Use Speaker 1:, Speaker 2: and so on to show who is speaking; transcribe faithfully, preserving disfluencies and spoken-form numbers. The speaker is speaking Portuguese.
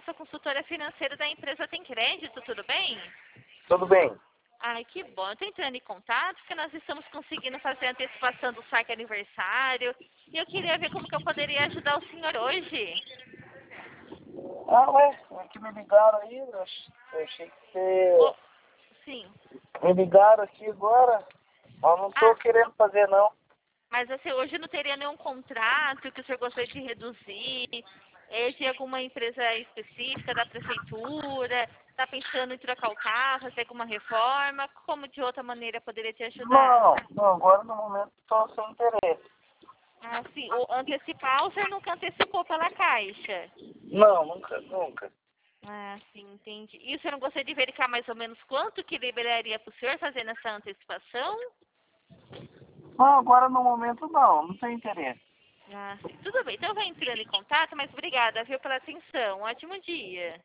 Speaker 1: sou consultora financeira da empresa Tem Crédito, tudo bem?
Speaker 2: Tudo bem.
Speaker 1: Ai, que bom. Eu tô entrando em contato porque nós estamos conseguindo fazer a antecipação do saque aniversário e eu queria ver como que eu poderia ajudar o senhor hoje.
Speaker 2: Ah, ué, é que me ligaram aí, eu ach- eu achei que
Speaker 1: Oh,
Speaker 2: você...
Speaker 1: sim.
Speaker 2: Me ligaram aqui agora, mas não tô
Speaker 1: Ah,
Speaker 2: querendo fazer não.
Speaker 1: mas assim, hoje não teria nenhum contrato que o senhor gostaria de reduzir? É de alguma empresa específica da prefeitura? Está pensando em trocar o carro, fazer alguma reforma? Como de outra maneira poderia te ajudar?
Speaker 2: Não, não, agora no momento tô sem interesse.
Speaker 1: Ah, sim. O antecipar, o senhor nunca antecipou pela Caixa.
Speaker 2: Não, nunca, nunca.
Speaker 1: Ah, sim, entendi. E o senhor não gostaria de verificar mais ou menos quanto que liberaria para o senhor fazer nessa antecipação?
Speaker 2: Não, agora no momento não, não tem interesse.
Speaker 1: Ah, sim. Tudo bem, então eu vou entrando em contato, mas obrigada, viu, pela atenção. Um ótimo dia.